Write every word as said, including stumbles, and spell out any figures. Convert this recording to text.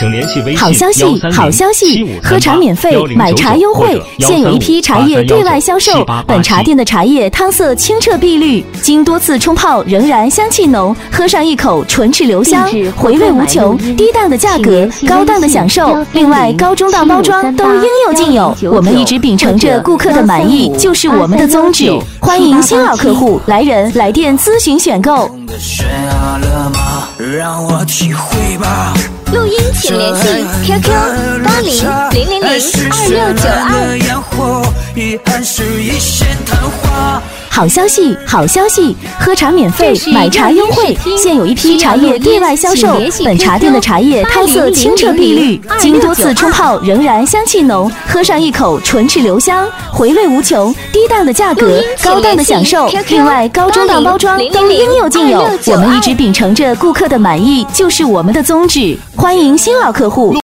请联系微信好消息，好消息！喝茶免费，买茶优惠。现有一批茶叶对外销售，本茶店的茶叶汤色清澈碧绿，经多次冲泡仍然香气浓，喝上一口唇齿留香，回味无穷。低档的价格，高档的享受。另外，高中档包装都应有尽有。我们一直秉承着顾客的满意就是我们的宗旨。欢迎新老客户来人来电咨询选购。 让我体会吧。 录音请联系 Q Q 八零零零零二六九二。 好消息，好消息！喝茶免费，买茶优惠。现有一批茶叶对外销售，本茶店的茶叶汤色清澈碧绿，经多次冲泡仍然香气浓，喝上一口唇齿留香，回味无穷。低档的价格，高档的享受。另外，高中档包装都应有尽有。我们一直秉承着顾客的满意就是我们的宗旨。欢迎新老客户